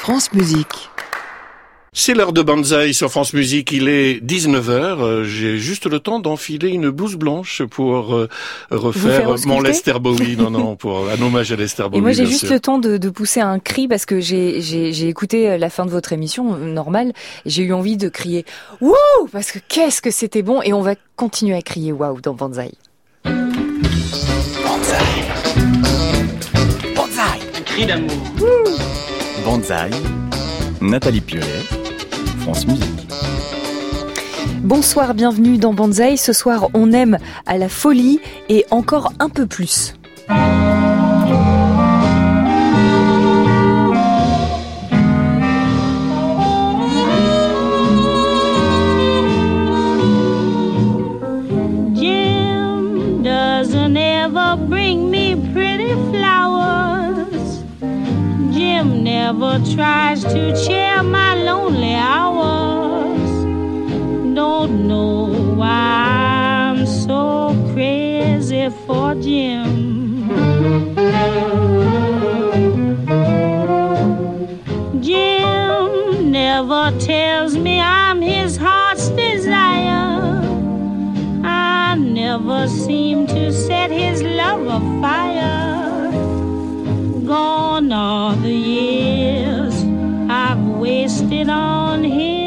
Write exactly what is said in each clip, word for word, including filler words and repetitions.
France Musique. C'est l'heure de Banzai sur France Musique, il est dix-neuf heures, euh, j'ai juste le temps d'enfiler une blouse blanche pour euh, refaire mon Lester Bowie, non non, pour un hommage à Lester Bowie. Et moi j'ai juste sûr. le temps de, de pousser un cri parce que j'ai, j'ai, j'ai écouté la fin de votre émission, euh, normale, et j'ai eu envie de crier « Wouh !» parce que qu'est-ce que c'était bon, et on va continuer à crier « Waouh » dans Banzai. Banzai. Banzai. Un cri d'amour. Banzai. Nathalie Piolet. France Musique. Bonsoir, bienvenue dans Banzai. Ce soir, on aime à la folie et encore un peu plus. Jim doesn't ever bring me pretty flowers. Jim never tries to cheer my lonely hours. Don't know why I'm so crazy for Jim. Jim never tells me I'm his heart's desire. I never seem to set his love afire. Gone are the years I've wasted on him.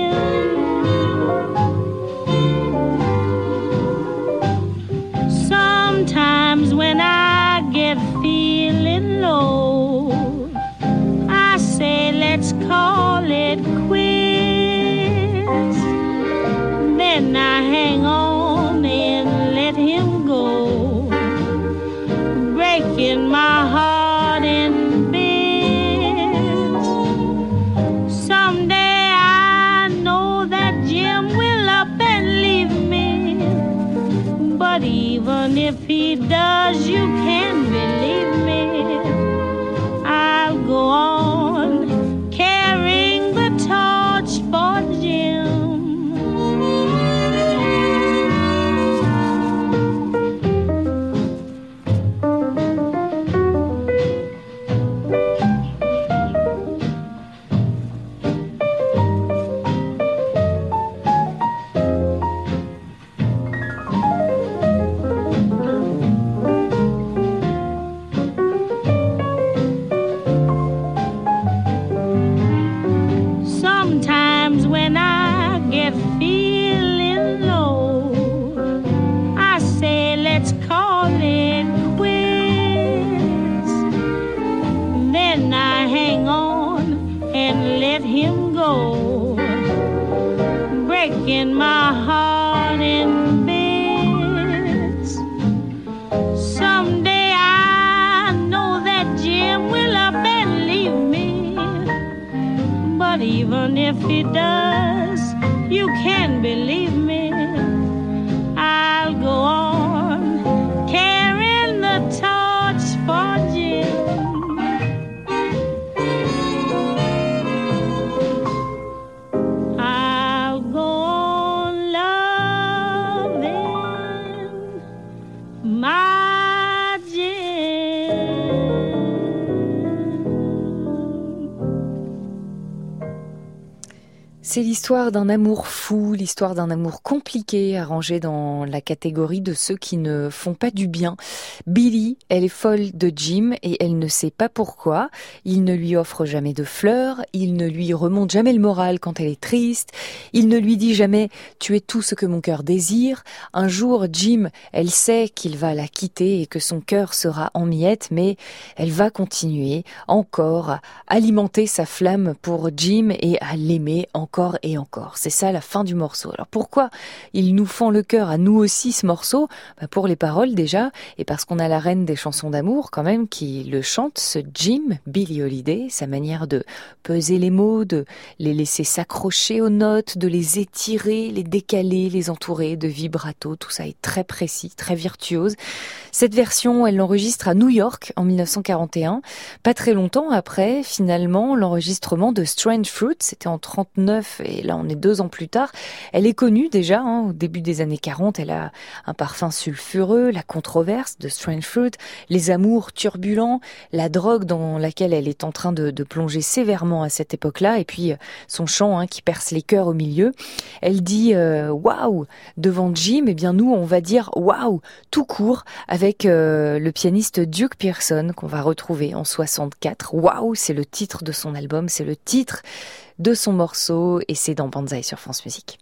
Sometimes when I get feeling low, I say let's call it quits. Then I hang on and let him go, breaking my heart in bits. Someday I know that Jim will up and leave me, but even if he does, you can believe me, I'll go on carrying the torch for Jim. Sometimes when I get feeling low, I say let's call it quits. Then I hang on and let him go, breaking my heart in bits. Someday I know that Jim will up and leave me, but even if he does, you can believe me, I'll go on carrying the torch for Jim. I'll go on loving my Jim. C'est l'histoire d'un amour fou, l'histoire d'un amour compliqué, arrangé dans la catégorie de ceux qui ne font pas du bien. Billy, elle est folle de Jim et elle ne sait pas pourquoi. Il ne lui offre jamais de fleurs, il ne lui remonte jamais le moral quand elle est triste, il ne lui dit jamais « tu es tout ce que mon cœur désire ». Un jour, Jim, elle sait qu'il va la quitter et que son cœur sera en miettes, mais elle va continuer encore à alimenter sa flamme pour Jim et à l'aimer encore et encore. C'est ça la fin du morceau. Alors pourquoi ils nous font le cœur à nous aussi ce morceau ? Bah pour les paroles déjà, et parce qu'on a la reine des chansons d'amour quand même qui le chante, ce Jim, Billie Holiday, sa manière de peser les mots, de les laisser s'accrocher aux notes, de les étirer, les décaler, les entourer de vibrato, tout ça est très précis, très virtuose. Cette version, elle l'enregistre à New York en dix-neuf cent quarante et un, pas très longtemps après finalement l'enregistrement de Strange Fruit, c'était en trente-neuf soixante-neuf et là on est deux ans plus tard. Elle est connue déjà, hein, au début des années quarante, elle a un parfum sulfureux, la controverse de Strange Fruit, les amours turbulents, la drogue dans laquelle elle est en train de, de plonger sévèrement à cette époque-là, et puis son chant hein, qui perce les cœurs au milieu. Elle dit euh, « waouh » devant Jim, eh bien nous on va dire « waouh » tout court avec euh, le pianiste Duke Pearson qu'on va retrouver en soixante-quatre. « Waouh » c'est le titre de son album, c'est le titre de son morceau et c'est dans Banzai sur France Musique.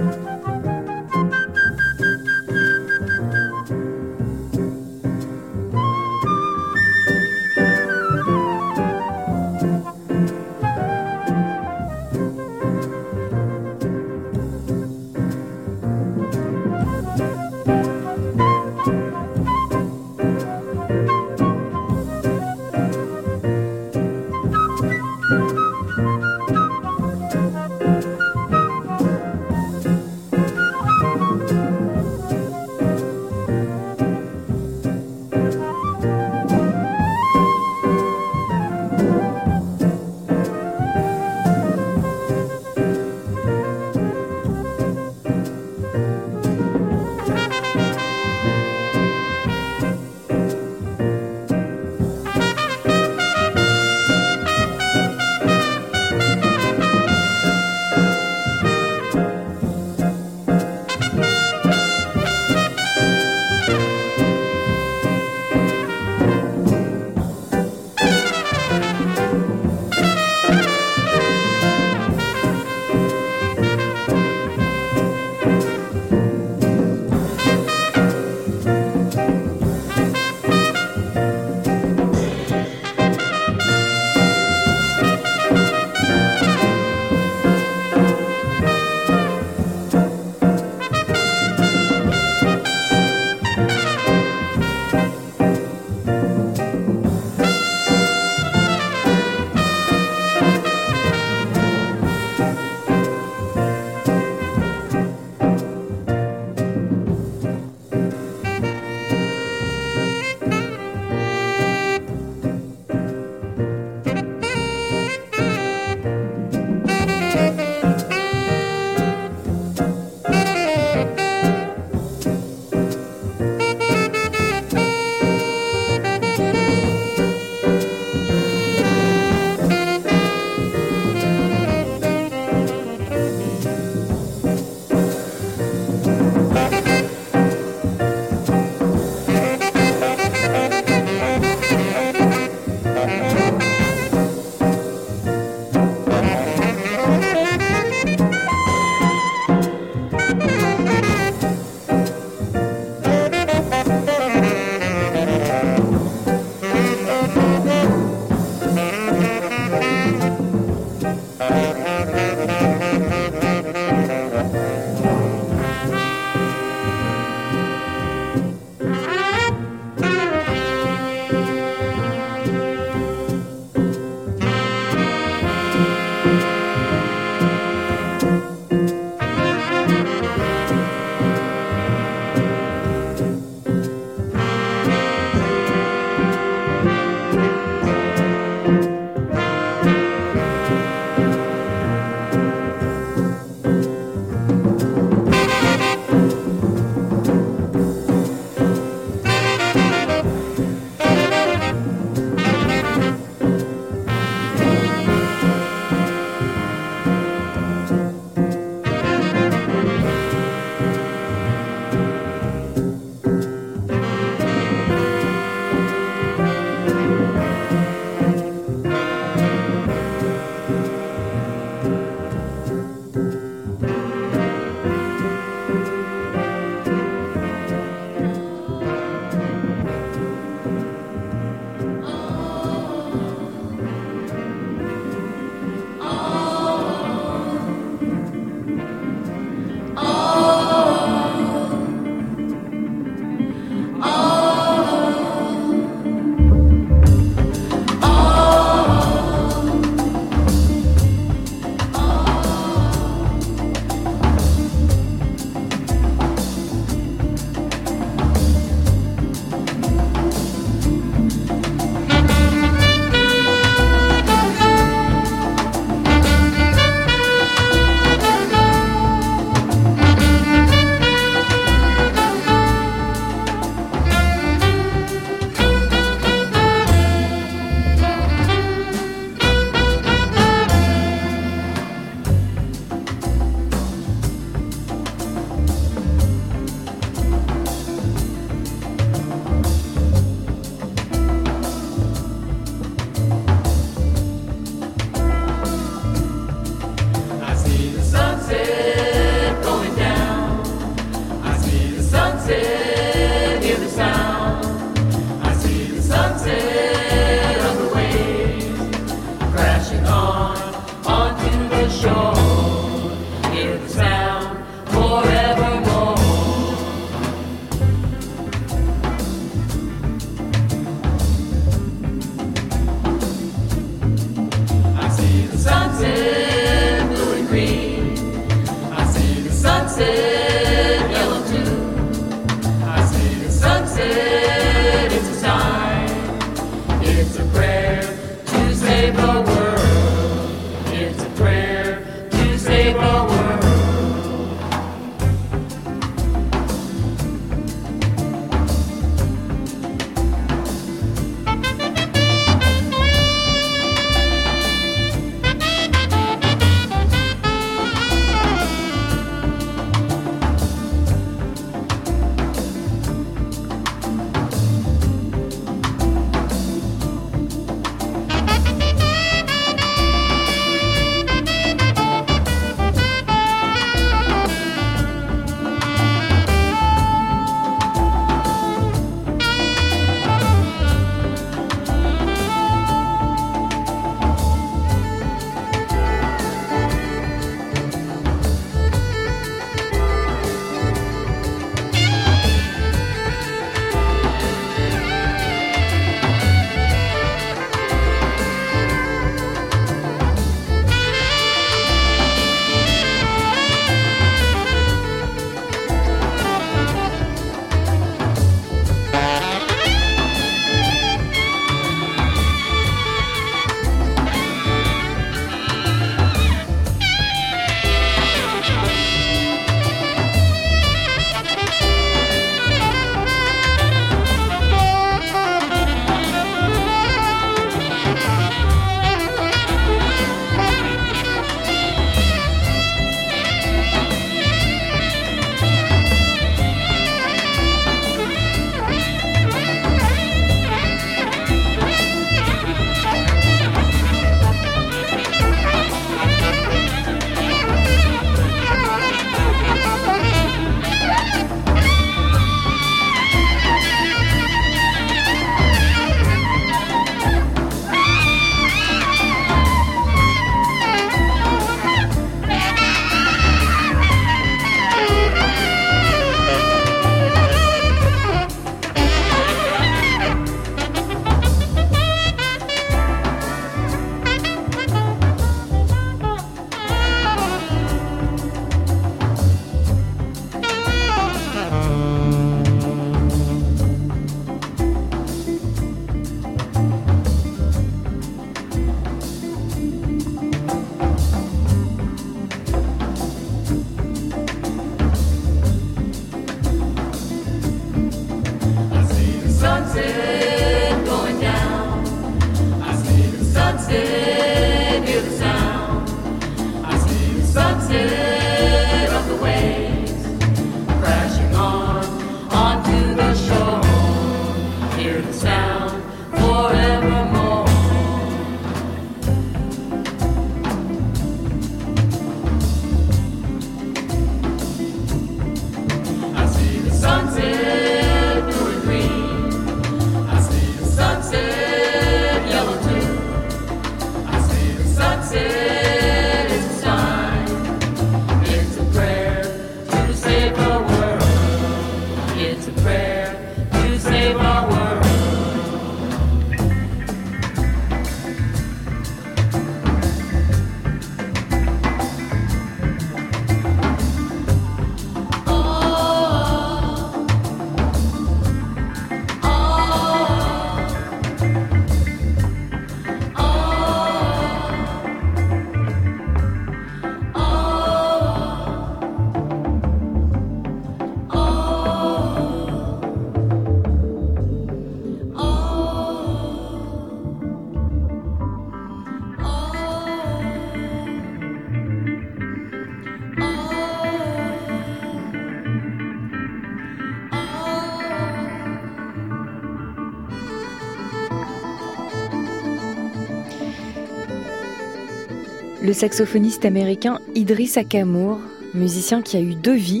Le saxophoniste américain Idris Ackamoor, musicien qui a eu deux vies.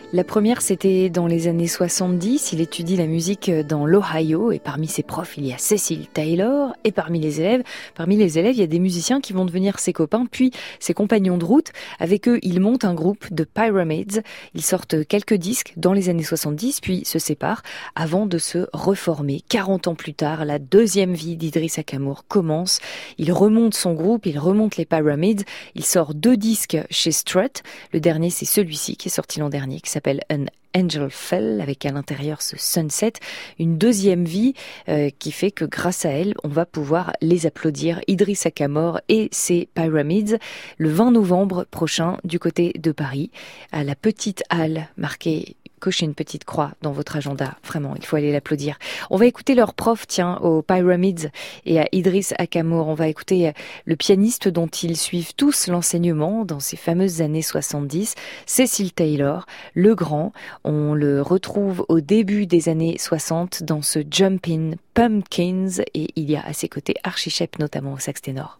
La première, c'était dans les années soixante-dix. Il étudie la musique dans l'Ohio et parmi ses profs, il y a Cecil Taylor. Et parmi les élèves, parmi les élèves, il y a des musiciens qui vont devenir ses copains, puis ses compagnons de route. Avec eux, il monte un groupe de Pyramids. Ils sortent quelques disques dans les années soixante-dix, puis se séparent avant de se reformer. quarante ans plus tard, la deuxième vie d'Idriss Akamour commence. Il remonte son groupe, il remonte les Pyramids. Il sort deux disques chez Strut. Le dernier, c'est celui-ci qui est sorti l'an dernier, qui s'appelle An Angel Fell, avec à l'intérieur ce Sunset, une deuxième vie euh, qui fait que grâce à elle, on va pouvoir les applaudir, Idriss Akamour et ses Pyramids, le vingt novembre prochain du côté de Paris, à la petite halle marquée. Cochez une petite croix dans votre agenda. Vraiment, il faut aller l'applaudir. On va écouter leur prof, tiens, aux Pyramids et à Idriss Akamour. On va écouter le pianiste dont ils suivent tous l'enseignement dans ces fameuses années soixante-dix, Cecil Taylor, le grand. On le retrouve au début des années soixante dans ce Jumpin' Pumpkins et il y a à ses côtés Archie Shepp, notamment au sax ténor.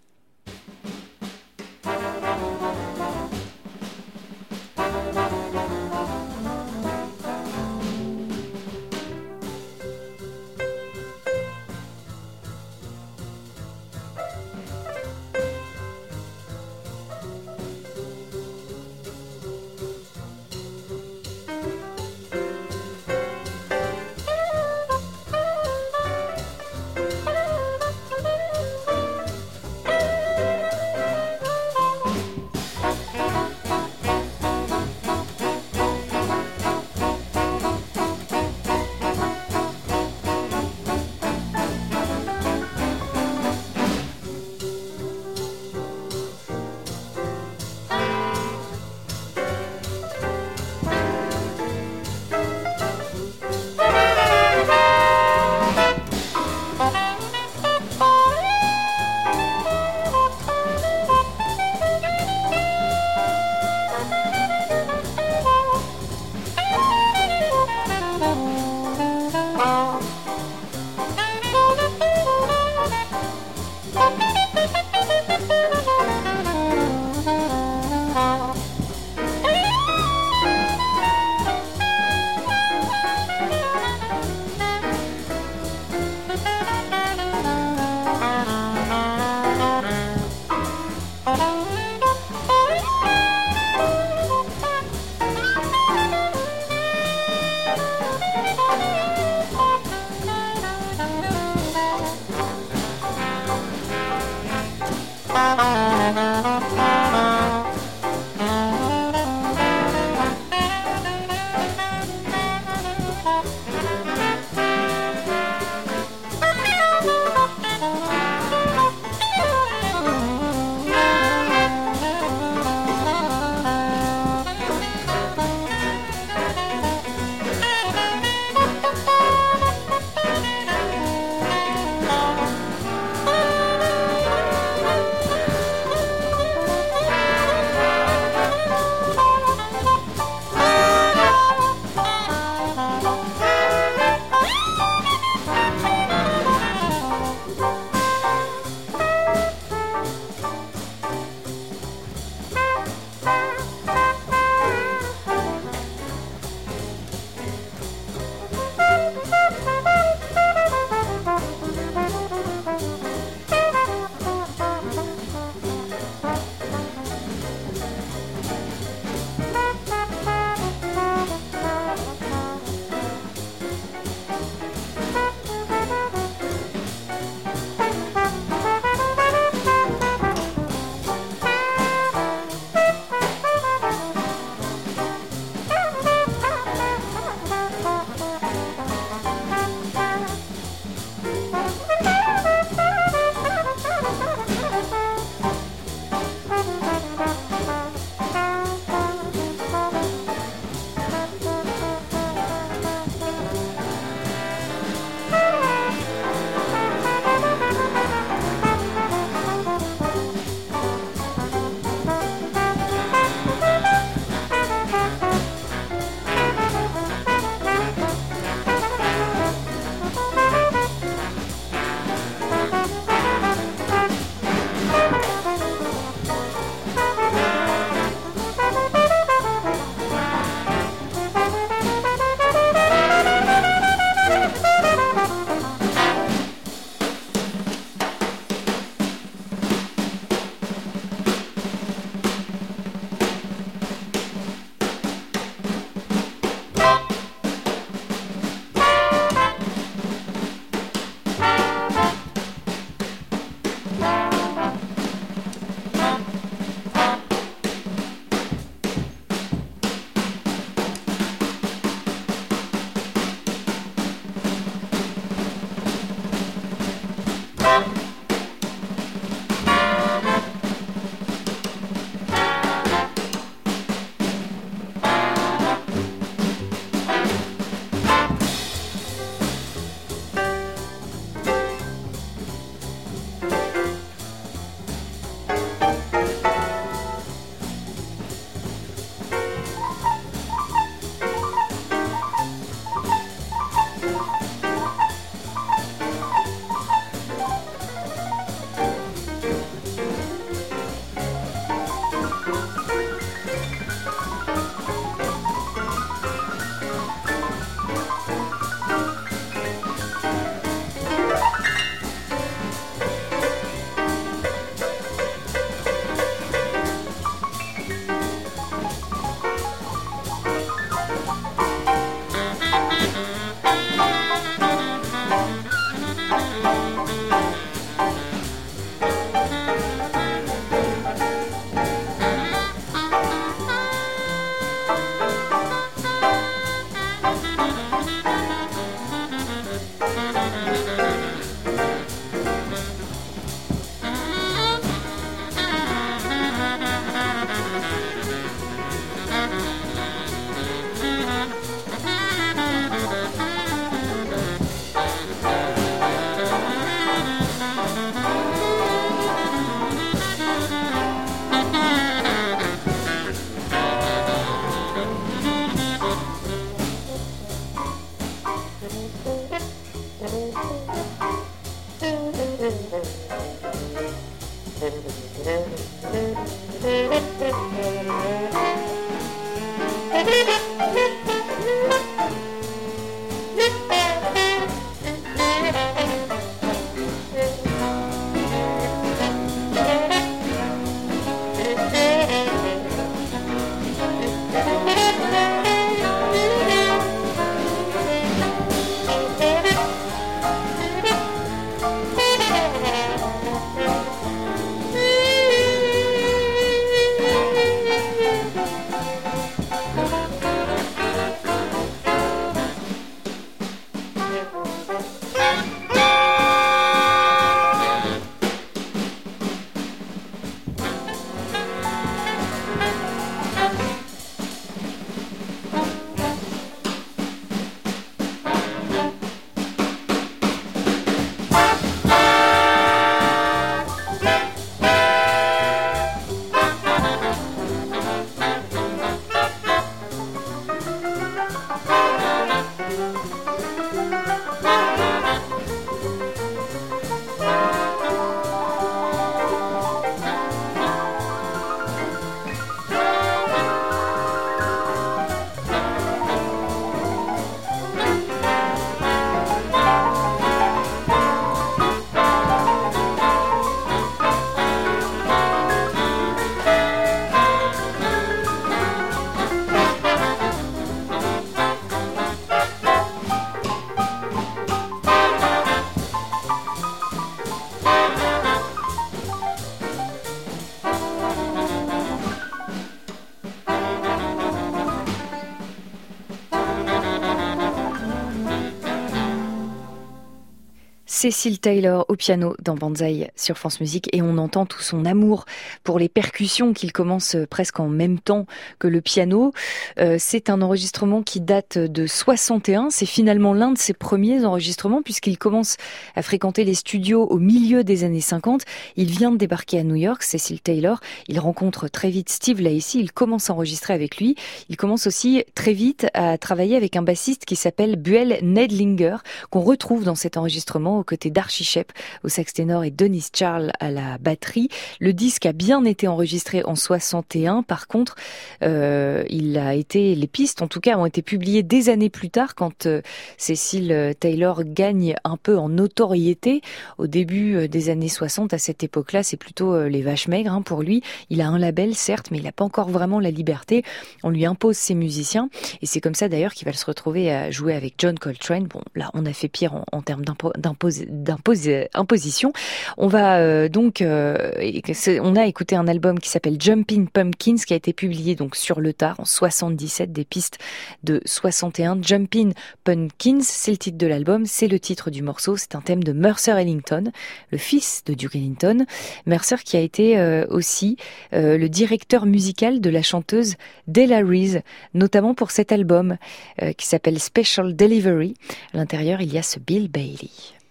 Cecil Taylor au piano dans Banzai sur France Musique, et on entend tout son amour pour les percussions qu'il commence presque en même temps que le piano. Euh, c'est un enregistrement qui date de soixante et un. C'est finalement l'un de ses premiers enregistrements puisqu'il commence à fréquenter les studios au milieu des années cinquante. Il vient de débarquer à New York, Cecil Taylor. Il rencontre très vite Steve Lacy. Il commence à enregistrer avec lui. Il commence aussi très vite à travailler avec un bassiste qui s'appelle Buell Nedlinger, qu'on retrouve dans cet enregistrement aux côtés d'Archie Shepp au sax ténor et Dennis Charles à la batterie. Le disque a bien été enregistré en soixante et un. Par contre, euh, il a été, les pistes en tout cas ont été publiées des années plus tard quand euh, Cecil Taylor gagne un peu en notoriété. Au début des années soixante, à cette époque-là, c'est plutôt euh, les vaches maigres hein, pour lui. Il a un label certes, mais il n'a pas encore vraiment la liberté. On lui impose ses musiciens et c'est comme ça d'ailleurs qu'il va se retrouver à jouer avec John Coltrane. Bon, là, on a fait pire en, en termes d'impo- d'impos- d'impos- imposition. On va euh, donc, euh, on a écouté un album qui s'appelle Jumpin' Pumpkins qui a été publié donc sur le tard en soixante-dix-sept, des pistes de soixante et un. Jumpin' Pumpkins, c'est le titre de l'album, c'est le titre du morceau, c'est un thème de Mercer Ellington, le fils de Duke Ellington. Mercer qui a été euh, aussi euh, le directeur musical de la chanteuse Della Reese, notamment pour cet album euh, qui s'appelle Special Delivery. À l'intérieur, il y a ce Bill Bailey.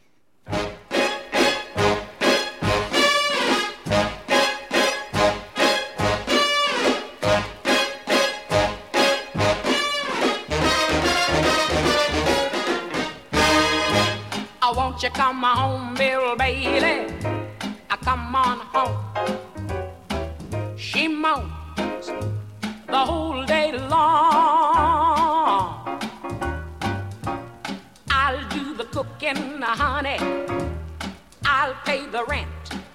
Oh, won't you come home, Bill Bailey? I come on home. She moans the whole day long. I'll do the cooking, honey. I'll pay the rent.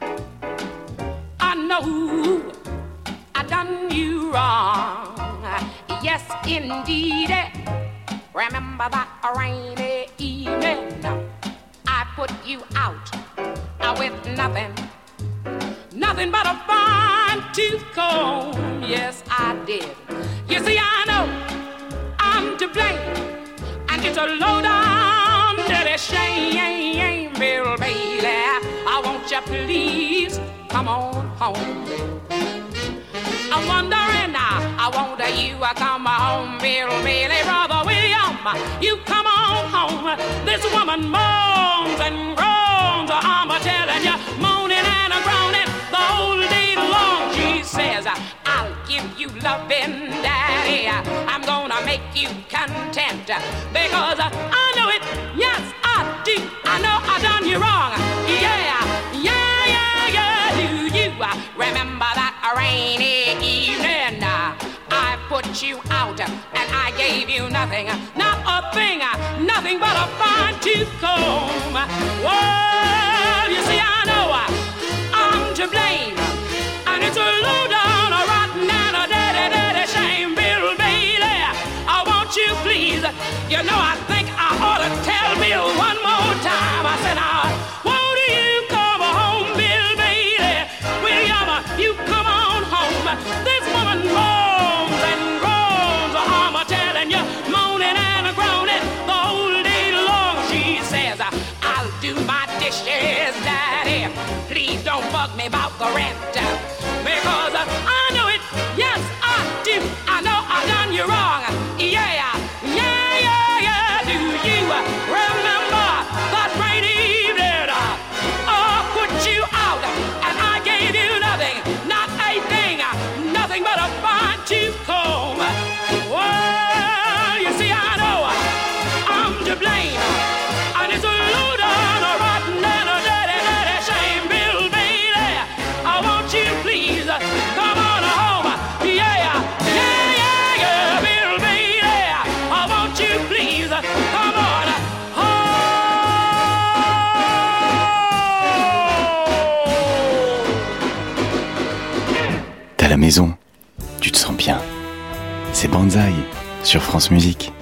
I know I done you wrong. Yes, indeed. Remember that rainy evening I put you out with nothing, nothing but a fine tooth comb. Yes, I did. You see, I know I'm to blame, and it's a low down dirty shame, Bill Bailey. I want you please come on home. I'm wondering now, I wonder you come home, Bill Bailey. Brother William, you come on home. This woman moans and groans, I'm a telling you, moaning and a groaning the whole day long. She says, I'll give you loving, Daddy. I'm gonna make you content because I know it, yes I do. I know I done you wrong. Yeah, yeah, yeah, yeah. Do you remember that rainy evening? I put you out and I gave you nothing, not a thing, nothing but a fine tooth comb. Well, you see, I know I'm to blame, and it's a low down don't bug me about the rent, because I know it, yes I do. I know I done you wrong, yeah, yeah, yeah, yeah. Do you remember that rainy evening? I put you out and I gave you nothing, not a thing, nothing but a fine tooth comb. Well, you see I know I'm to blame, and it's a load on a rotten and a dirty, dirty shame. Bill Bailey, I want you please come on home, yeah, yeah, yeah, yeah. Bill Bailey, I want you please come on home. T'as la maison, tu te sens bien. C'est Banzai sur France Musique.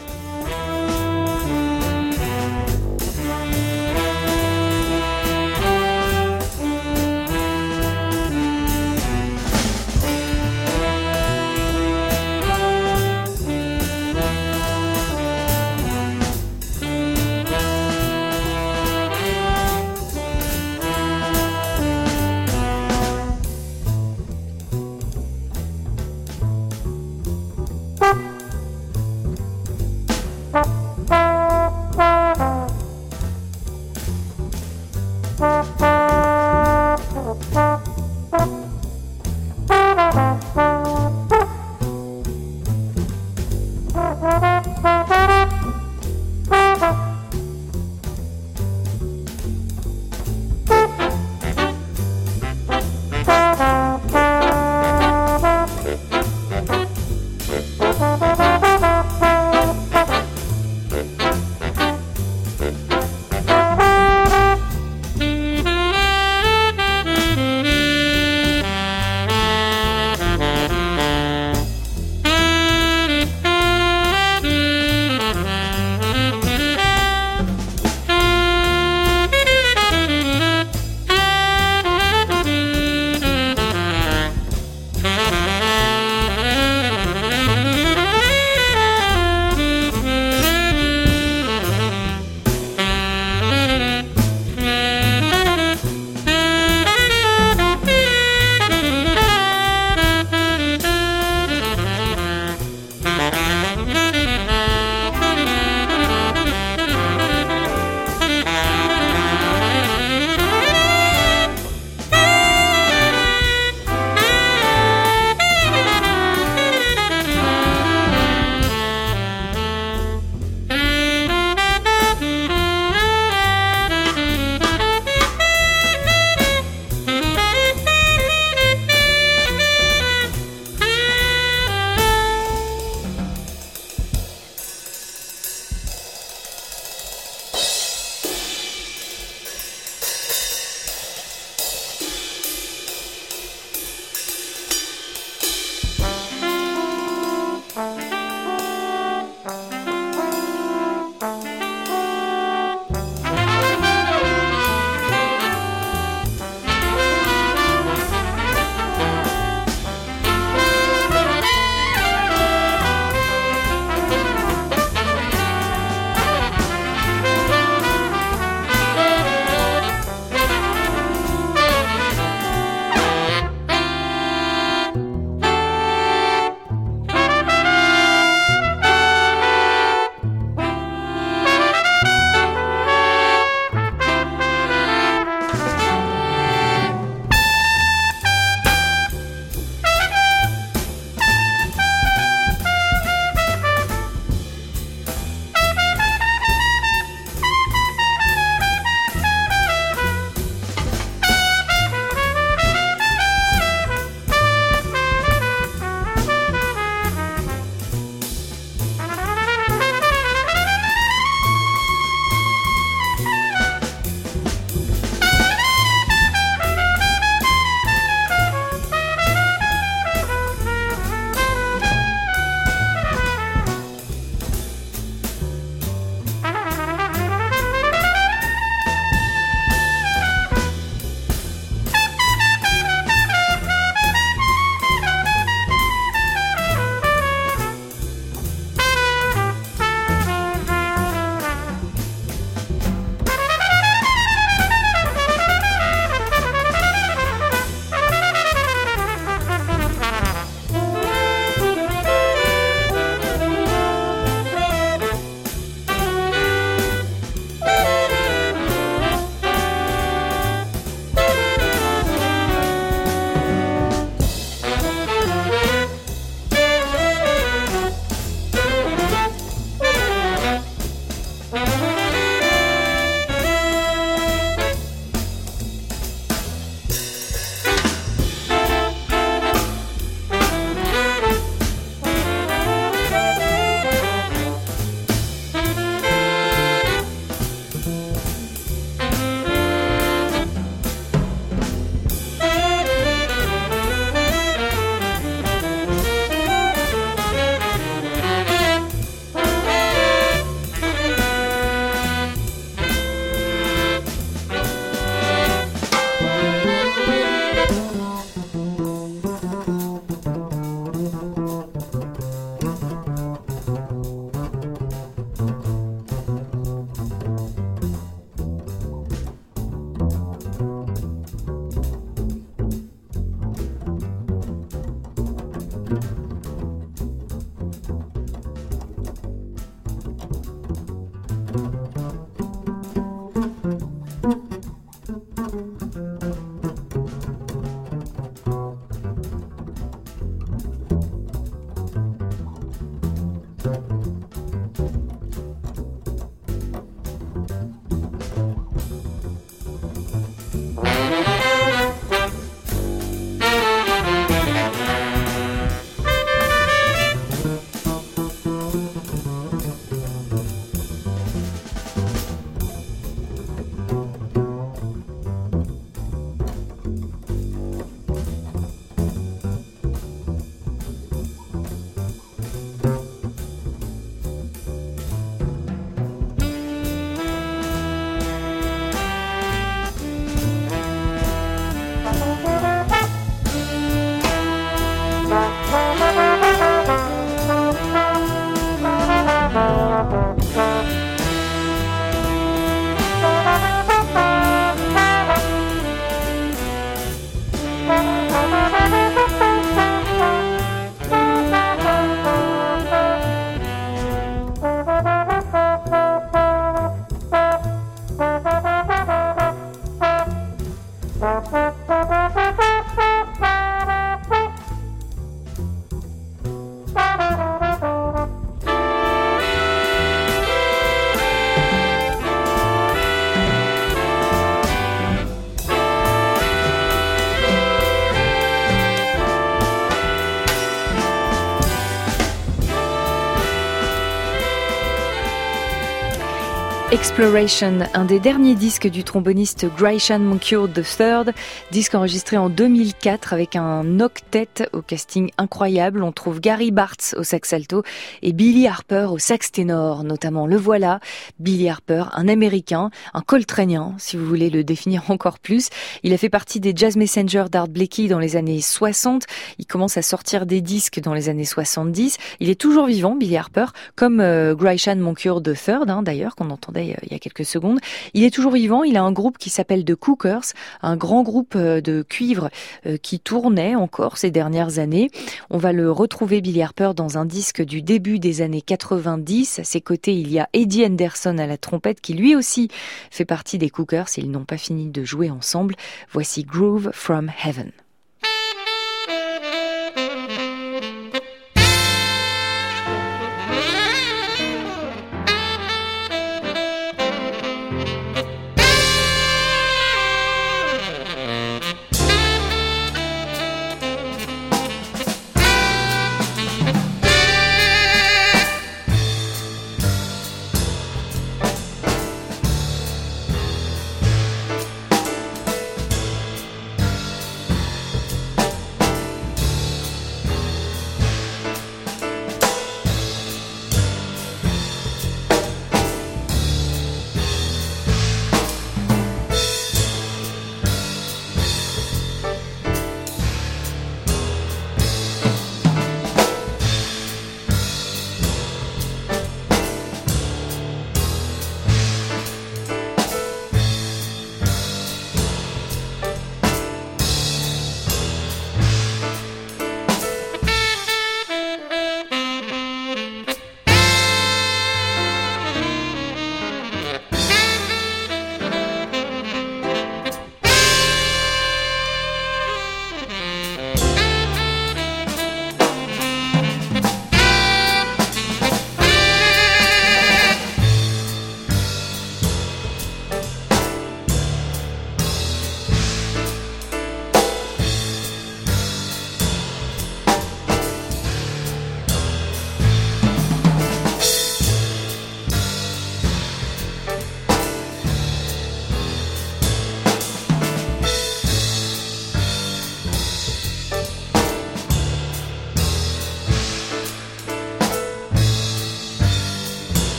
Exploration, un des derniers disques du tromboniste Greishan Moncure the third, disque enregistré en deux mille quatre avec un octet au casting incroyable. On trouve Gary Bartz au sax alto et Billy Harper au sax ténor, notamment. Le voilà, Billy Harper, un Américain, un coltranien, si vous voulez le définir encore plus. Il a fait partie des Jazz Messengers d'Art Blakey dans les années soixante. Il commence à sortir des disques dans les années soixante-dix. Il est toujours vivant, Billy Harper, comme euh, Greishan Moncure the third, hein, d'ailleurs, qu'on entendait il y a quelques secondes. Il est toujours vivant, il a un groupe qui s'appelle The Cookers, un grand groupe de cuivre qui tournait encore ces dernières années. On va le retrouver, Billy Harper, dans un disque du début des années quatre-vingt-dix. À ses côtés, il y a Eddie Anderson à la trompette qui lui aussi fait partie des Cookers. Ils n'ont pas fini de jouer ensemble. Voici Groove from Heaven.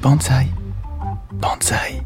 Banzai, Banzai.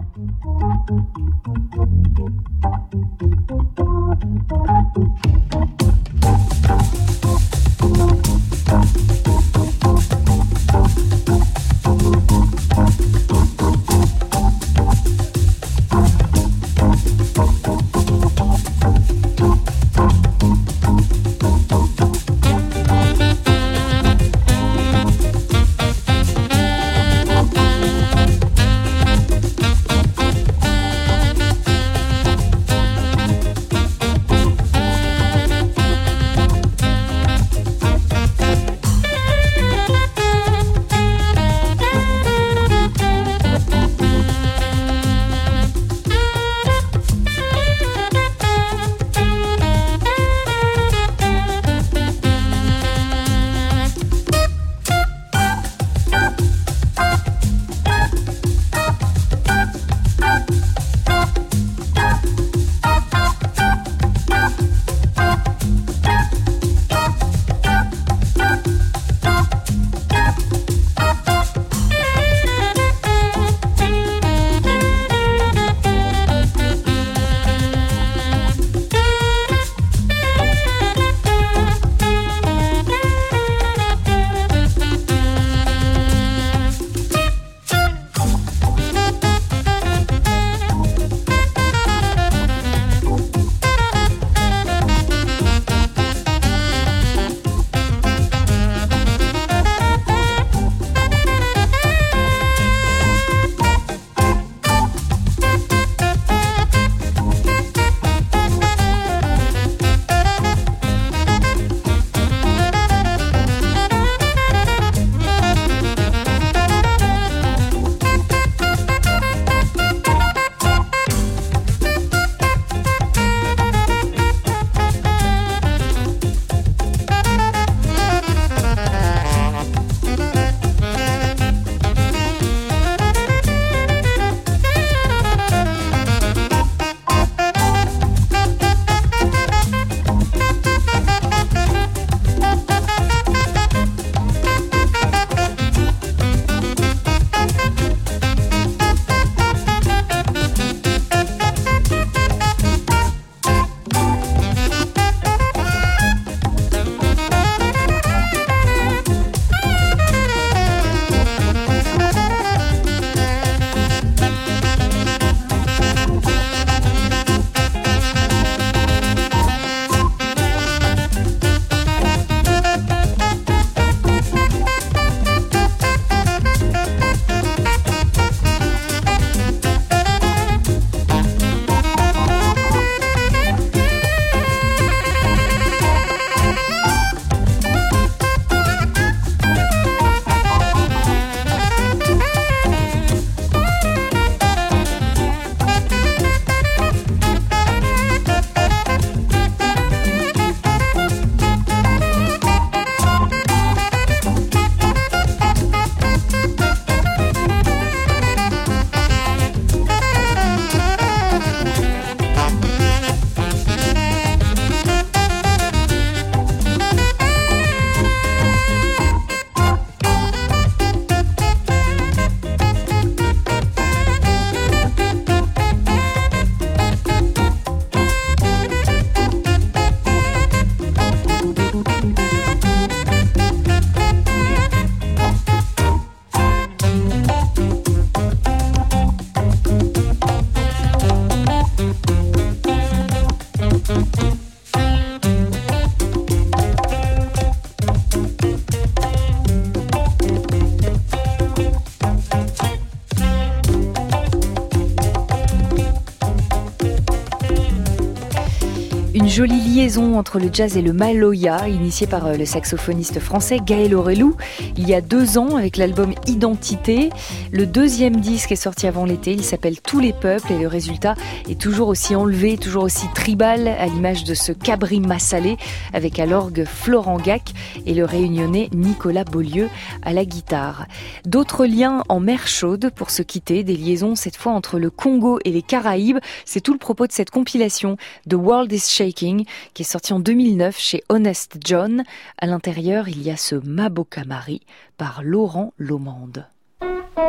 Une jolie liaison entre le jazz et le maloya, initiée par le saxophoniste français Gaël Aurelou il y a deux ans avec l'album Identité. Le deuxième disque est sorti avant l'été, il s'appelle Tous les peuples et le résultat est toujours aussi enlevé, toujours aussi tribal, à l'image de ce Cabri Massalé avec à l'orgue Florent Gac et le réunionnais Nicolas Beaulieu à la guitare. D'autres liens en mer chaude pour se quitter, des liaisons cette fois entre le Congo et les Caraïbes. C'est tout le propos de cette compilation The World is Shaking qui est sortie en deux mille neuf chez Honest John. À l'intérieur, il y a ce Mabo Kamari par Laurent Lomande.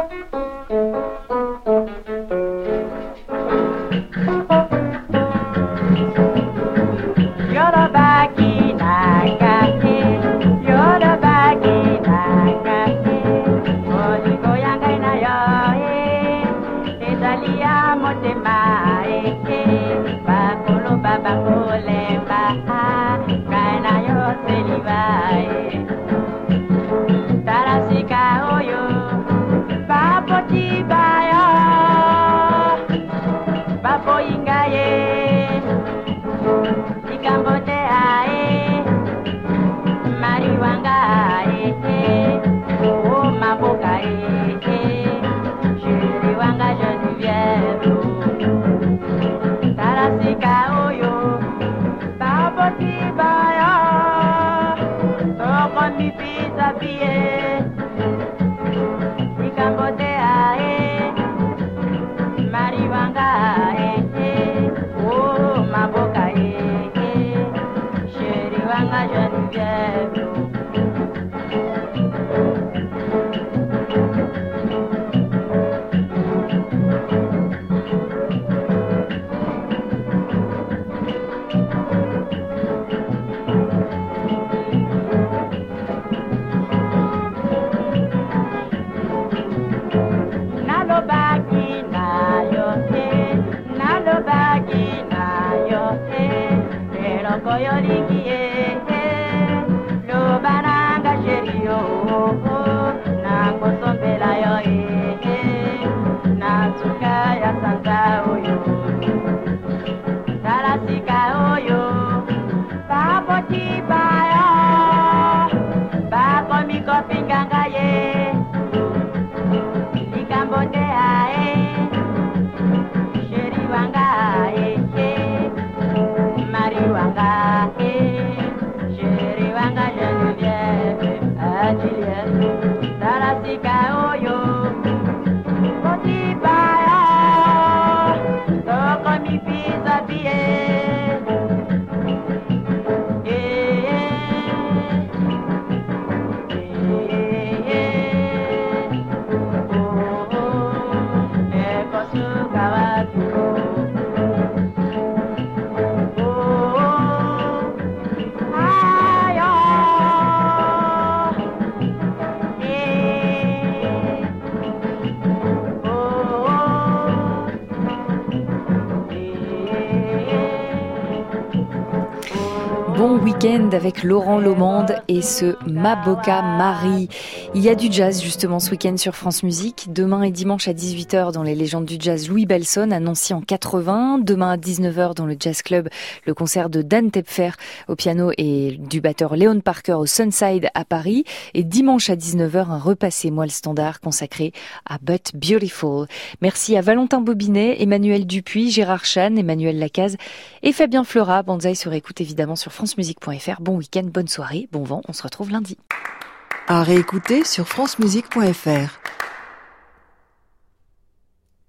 Bon week-end avec Laurent Lomande et ce Maboka Marie. Il y a du jazz justement ce week-end sur France Musique. Demain et dimanche à dix-huit heures dans les légendes du jazz Louis Bellson à Nancy en quatre-vingts. Demain à dix-neuf heures dans le Jazz Club, le concert de Dan Tepfer au piano et du batteur Léon Parker au Sunside à Paris. Et dimanche à dix-neuf heures, un Repassez-moi le standard consacré à But Beautiful. Merci à Valentin Bobinet, Emmanuel Dupuis, Gérard Chan, Emmanuel Lacaze et Fabien Fleurat. Banzai se réécoute évidemment sur france musique point f r. Bon week-end, bonne soirée, bon vent, on se retrouve lundi. À réécouter sur france musique point f r.